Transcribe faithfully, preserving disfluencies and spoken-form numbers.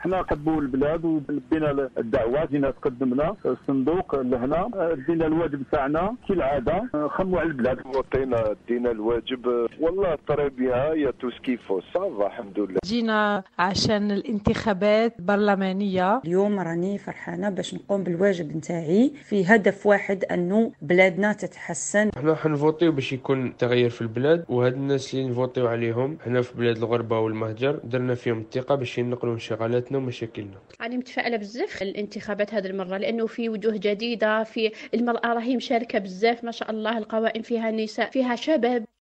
حنا كنبوا البلاد ولبينا الدعوه، جينا تقدمنا الصندوق لهنا، دينا الواجب تاعنا كالعاده، خموا على البلاد وطينا دينا الواجب والله طري بها يا توسكيفو صافا الحمد لله. جينا عشان الانتخابات البرلمانيه. اليوم راني فرحانه باش نقوم بالواجب نتاعي في هدف واحد انه بلادنا تتحسن. احنا حنفوتيو باش يكون تغيير في البلاد، وهاد الناس اللي نفوتيو عليهم حنا في بلاد الغربه والمهجر درنا فيهم الثقه باش ينقلوا انشغالاتنا ومشاكلنا. أنا متفائلة بزاف الانتخابات هذه المرة، لأنه في وجوه جديدة، في المرأة راهي مشاركة بزاف ما شاء الله، القوائم فيها نساء فيها شباب.